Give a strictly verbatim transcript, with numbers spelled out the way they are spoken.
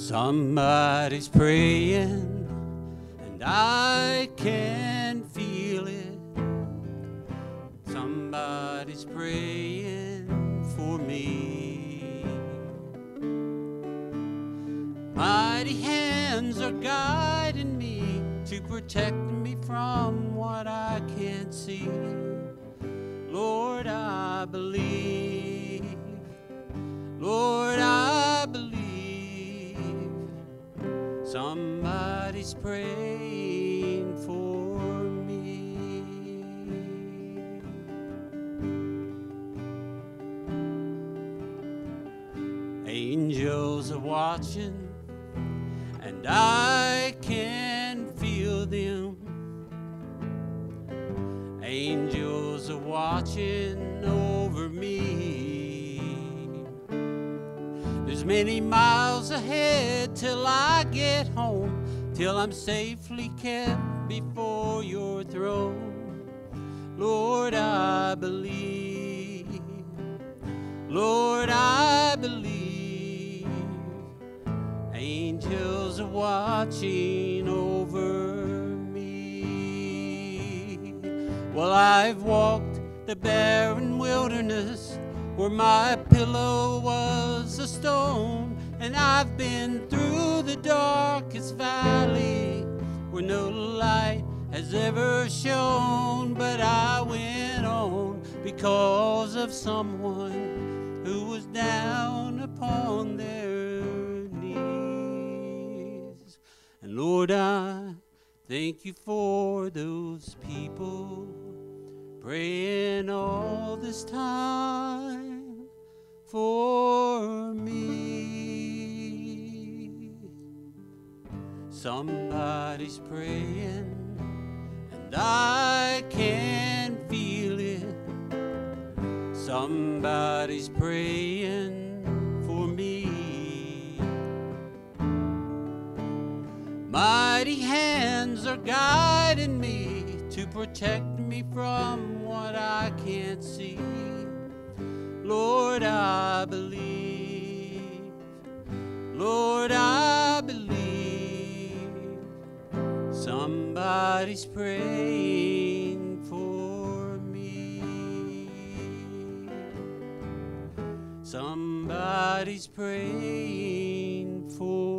Somebody's praying, and I can feel it. Somebody's praying for me. Mighty hands are guiding me to protect me from what I can't see. Lord, I believe. Lord, I believe. Somebody's praying for me. Angels are watching, and I can feel them. Angels are watching over me. There's many miles ahead till I get home, till I'm safely kept before your throne. Lord, I believe. Lord, I believe. Angels are watching over me. Well, I've walked the barren wilderness where my pillow was a stone, and I've been through the darkest valley where no light has ever shone. But I went on because of someone who was down upon their knees. And Lord, I thank you for those people praying all this time for me. Somebody's praying, and I can feel it. Somebody's praying for me. Mighty hands are guiding me to protect me from what I can't see. Lord, I believe. Lord, I believe. Somebody's praying for me. Somebody's praying for me.